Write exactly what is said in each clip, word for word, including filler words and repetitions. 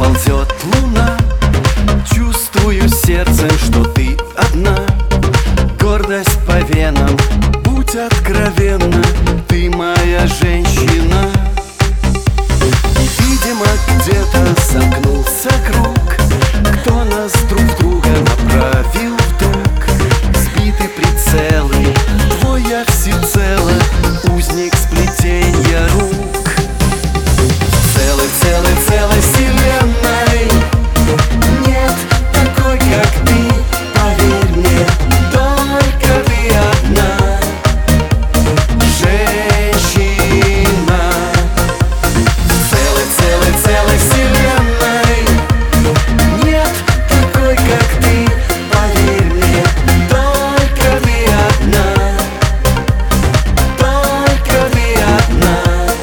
ползет луна. Чувствую сердцем, что ты одна. Гордость по венам, будь откровенна, ты моя женщина. И, видимо, где-то сомкнулся круг. Кто нас друг в друга направил вдруг? Сбиты прицелы, твой я всецело, узник сплетенья рук. Целый, целый, целой вселенной нет такой, как ты, поверь мне, только ты одна женщина. Целой, целой, целой вселенной нет такой, как ты, поверь мне, только ты одна, только ты одна.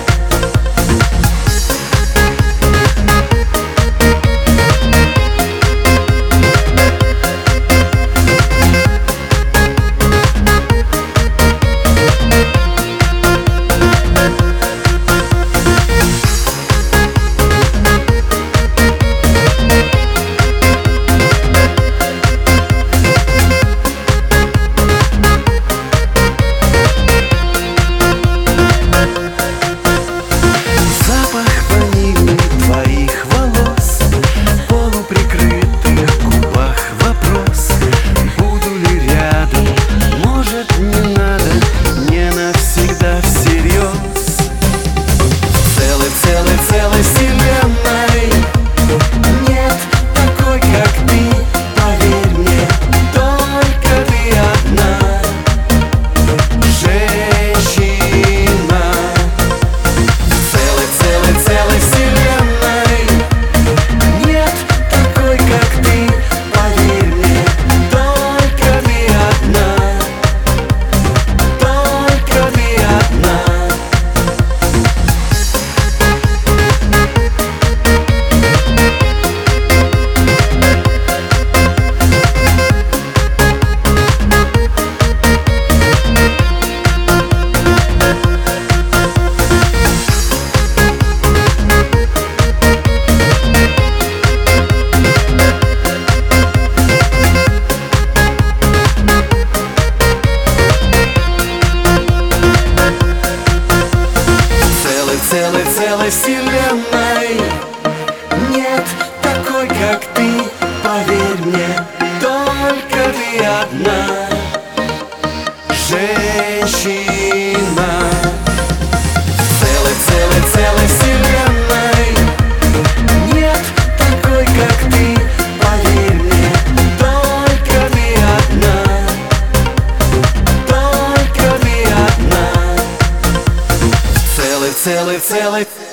Целой, целой вселенной нет такой, как ты, поверь мне, только ты одна женщина. Целой, целой, целой вселенной нет такой, как ты, поверь мне, только ты одна, только ты одна. Целый, целый, целый.